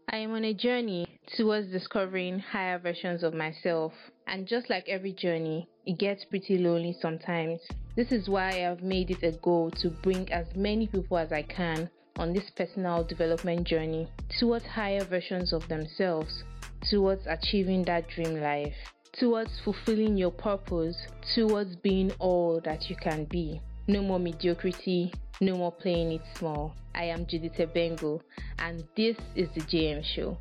I am on a journey towards discovering higher versions of myself, and just like every journey, it gets pretty lonely sometimes. This is why I have made it a goal to bring as many people as I can on this personal development journey towards higher versions of themselves, towards achieving that dream life, towards fulfilling your purpose, towards being all that you can be. No more mediocrity, no more playing it small. I am Judith Bengo, and this is the JM Show.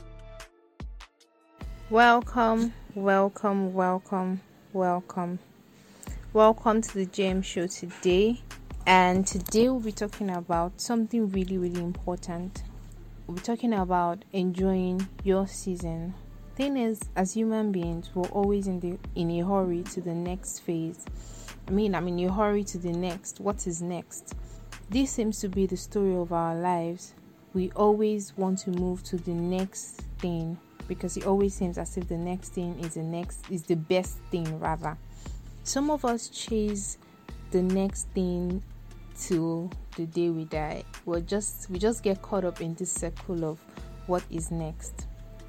Welcome, welcome, welcome, welcome. Welcome to the JM Show today. And today we'll be talking about something really, really important. We'll be talking about enjoying your season. Thing is, as human beings, we're always in a hurry to the next phase. I'm in a hurry to the next. What is next? This seems to be the story of our lives. We always want to move to the next thing because it always seems as if the next thing is the best thing rather. Some of us chase the next thing till the day we die. We just get caught up in this circle of what is next.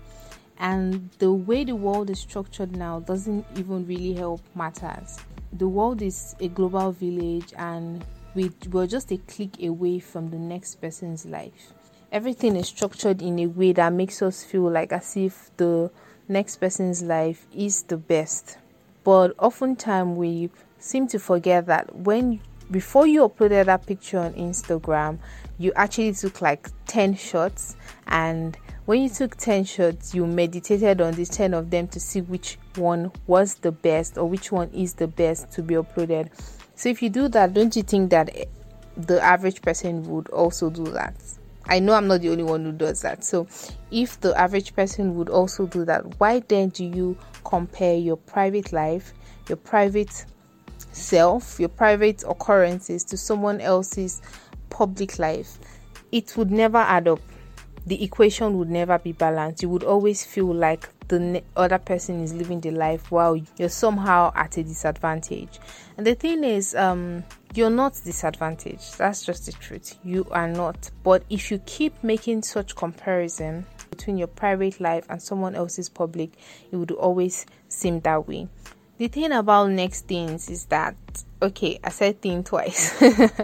And the way the world is structured now doesn't even really help matters. The world is a global village and we're just a click away from the next person's life. Everything is structured in a way that makes us feel like as if the next person's life is the best. But oftentimes we seem to forget that before you uploaded that picture on Instagram, you actually took like 10 shots, and when you took 10 shots, you meditated on these 10 of them to see which one was the best or which one is the best to be uploaded. So if you do that, don't you think that the average person would also do that? I know I'm not the only one who does that. So if the average person would also do that, why then do you compare your private life, your private self, your private occurrences to someone else's public life? It would never add up. The equation would never be balanced. You would always feel like the other person is living the life while you're somehow at a disadvantage. And the thing is, you're not disadvantaged. That's just the truth. You are not. But if you keep making such comparison between your private life and someone else's public, it would always seem that way. The thing about next things is that, okay, I said thing twice.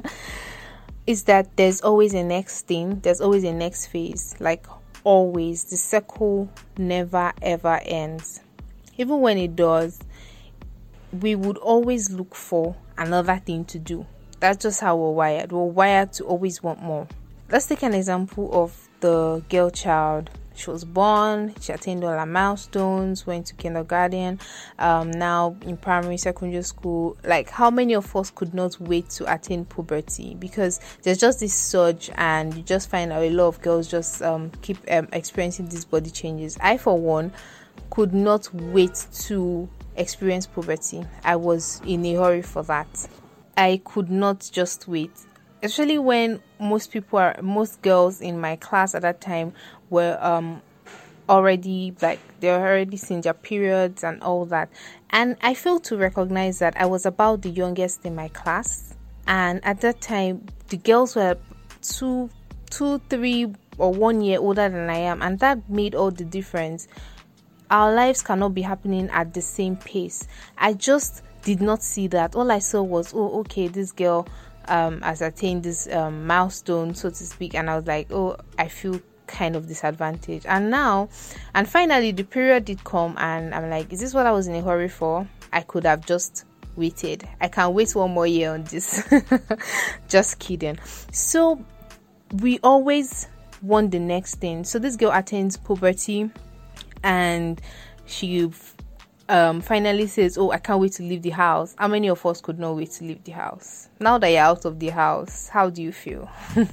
Is that there's always a next thing, there's always a next phase. Like always, the circle never ever ends. Even when it does, we would always look for another thing to do. That's just how we're wired. We're wired to always want more. Let's take an example of the girl child. She was born, she attained all her milestones, went to kindergarten, now in primary, secondary school. Like, how many of us could not wait to attain puberty? Because there's just this surge, and you just find out a lot of girls just keep experiencing these body changes. I, for one, could not wait to experience puberty. I was in a hurry for that. I could not just wait. Especially when most girls in my class at that time were already they're already seeing their periods and all that. And I failed to recognize that I was about the youngest in my class. And at that time, the girls were 2, 3 or 1 year older than I am. And that made all the difference. Our lives cannot be happening at the same pace. I just did not see that. All I saw was, oh, okay, this girl has attained this milestone, so to speak, and I was like, oh, I feel kind of disadvantaged. And finally the period did come, and I'm like, is this what I was in a hurry for? I could have just waited. I can't wait 1 more year on this. Just kidding. So we always want the next thing. So this girl attains puberty, and she finally says, oh, I can't wait to leave the house. How many of us could not wait to leave the house? Now that you're out of the house, how do you feel?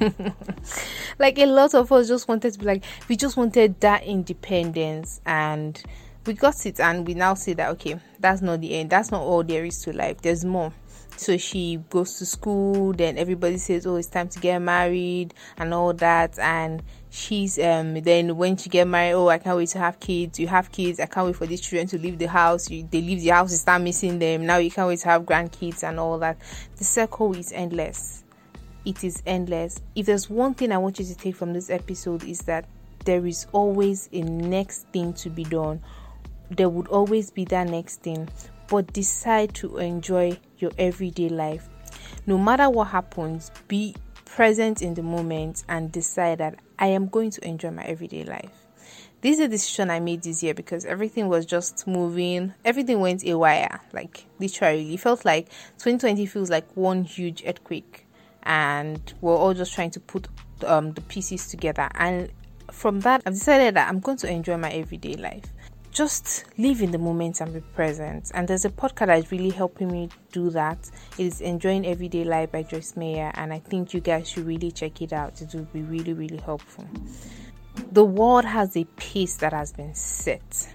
Like, a lot of us just wanted to be like, we just wanted that independence, and we got it. And we now say that, okay, that's not the end. That's not all there is to life. There's more. So she goes to school, then everybody says, oh, it's time to get married and all that. And she's then when she get married, oh, I can't wait to have kids. You have kids, I can't wait for these children to leave the house. They leave the house, you start missing them. Now you can't wait to have grandkids and all that. The circle is endless. It is endless. If there's one thing I want you to take from this episode, is that there is always a next thing to be done. There would always be that next thing. But decide to enjoy your everyday life. No matter what happens, be present in the moment and decide that I am going to enjoy my everyday life. This is a decision I made this year because everything was just moving. Everything went haywire. Like, literally. It felt like 2020 feels like one huge earthquake. And we're all just trying to put the pieces together. And from that, I've decided that I'm going to enjoy my everyday life. Just live in the moment and be present. And there's a podcast that is really helping me do that. It is Enjoying Everyday Life by Joyce Meyer. And I think you guys should really check it out. It will be really, really helpful. The world has a pace that has been set.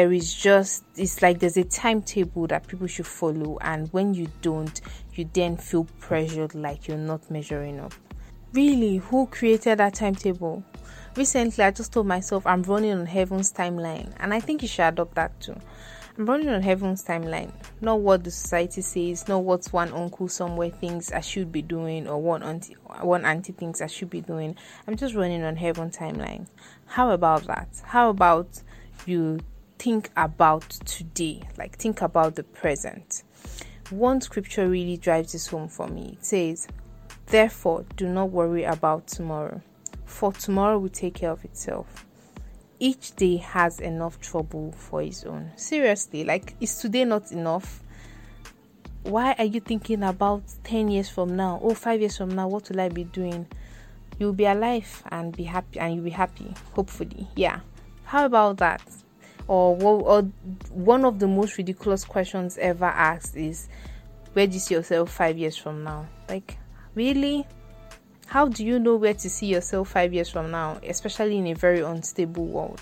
It's like there's a timetable that people should follow. And when you don't, you then feel pressured like you're not measuring up. Really, who created that timetable? Recently, I just told myself I'm running on heaven's timeline, and I think you should adopt that too. I'm running on heaven's timeline, not what the society says, not what one uncle somewhere thinks I should be doing, or one auntie thinks I should be doing. I'm just running on heaven's timeline. How about that? How about you think about today, like think about the present? One scripture really drives this home for me. It says, "Therefore, do not worry about tomorrow, for tomorrow will take care of itself. Each day has enough trouble for its own." Seriously, like, is today not enough? Why are you thinking about 10 years from now? 5 years from now, what will I be doing? You'll be alive and be happy, and you'll be happy, hopefully. Yeah. How about that? Or one of the most ridiculous questions ever asked is, where do you see yourself 5 years from now? Like, really? How do you know where to see yourself 5 years from now, especially in a very unstable world?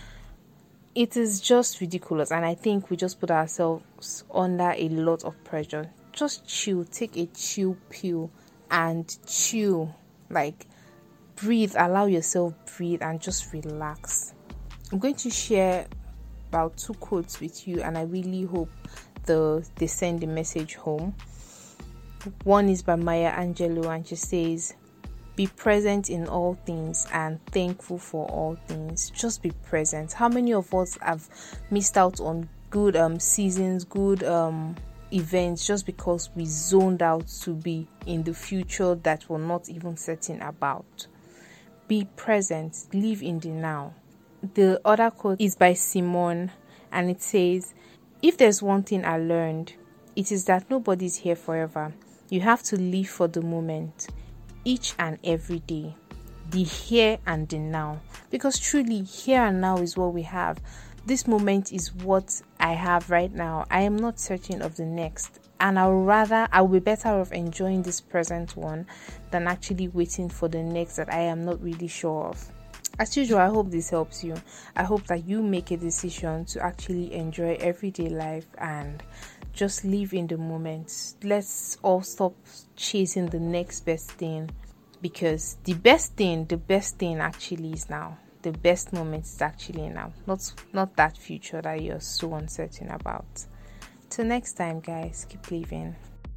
It is just ridiculous, and I think we just put ourselves under a lot of pressure. Just chill, take a chill pill and chill. Like, breathe, allow yourself breathe and just relax. I'm going to share about 2 quotes with you, and I really hope they send the message home. One is by Maya Angelou, and she says, "Be present in all things and thankful for all things." Just be present. How many of us have missed out on good seasons, good events, just because we zoned out to be in the future that we're not even certain about? Be present. Live in the now. The other quote is by Simone, and it says, "If there's one thing I learned, it is that nobody's here forever. You have to live for the moment, each and every day, the here and the now." Because truly, here and now is what we have. This moment is what I have right now. I am not certain of the next, and I will be better off enjoying this present one than actually waiting for the next that I am not really sure of. As usual, I hope this helps you. I hope that you make a decision to actually enjoy everyday life and just live in the moment. Let's all stop chasing the next best thing, because the best thing actually is now. The best moment is actually now, not that future that you're so uncertain about. Till next time, guys, keep living.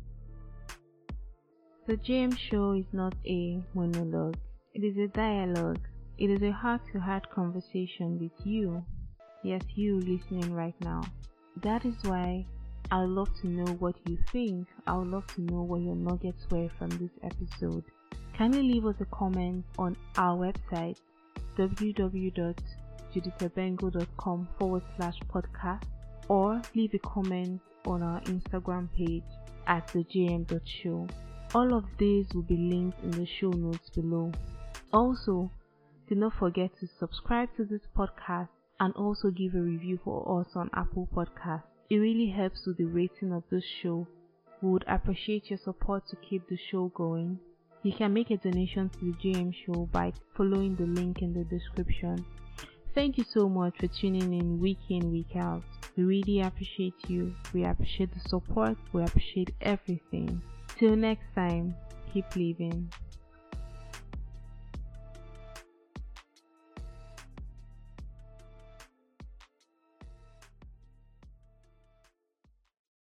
The JM Show is not a monologue. It is a dialogue. It is a heart-to-heart conversation with you. Yes, you listening right now. That is why I would love to know what you think. I would love to know what your nuggets were from this episode. Kindly leave us a comment on our website, www.judithabengo.com/podcast, or leave a comment on our Instagram page at thejm.show. All of these will be linked in the show notes below. Also, do not forget to subscribe to this podcast and also give a review for us on Apple Podcasts. It really helps with the rating of this show. We would appreciate your support to keep the show going. You can make a donation to the JM Show by following the link in the description. Thank you so much for tuning in week in, week out. We really appreciate you. We appreciate the support. We appreciate everything. Till next time, keep living.